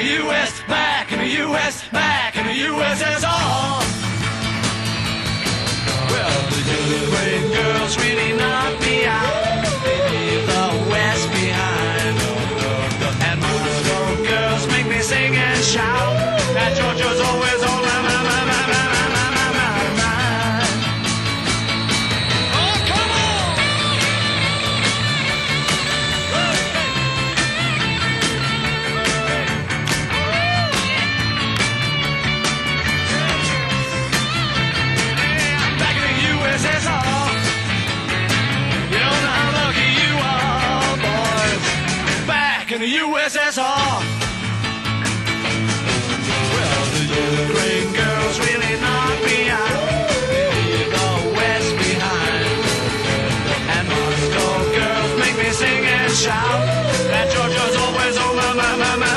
the U.S., back in the U.S., back in the USSR. Well, the Ukraine girls really knock me out. They leave the West behind. And Moscow girls make me sing and shout. That Georgia's always on my mind. Oh, come on! I'm back in the USSR. You don't know how lucky you are, boys. Back in the USSR. Ukraine girls really knock me out. They leave the West behind. And Moscow girls make me sing and shout. That Georgia's always on my mind.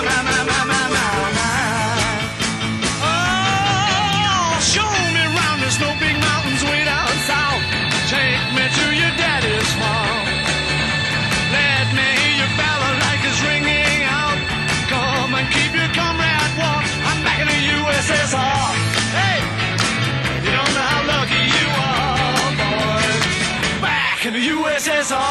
Oh, show me round. There's no big mountains way down south. Take me to your daddy's farm. Let me hear your balalaikas ringing out. Come and keep your comrade warm. I'm back in the USSR. Hey, you don't know how lucky you are, boys. Back in the USSR.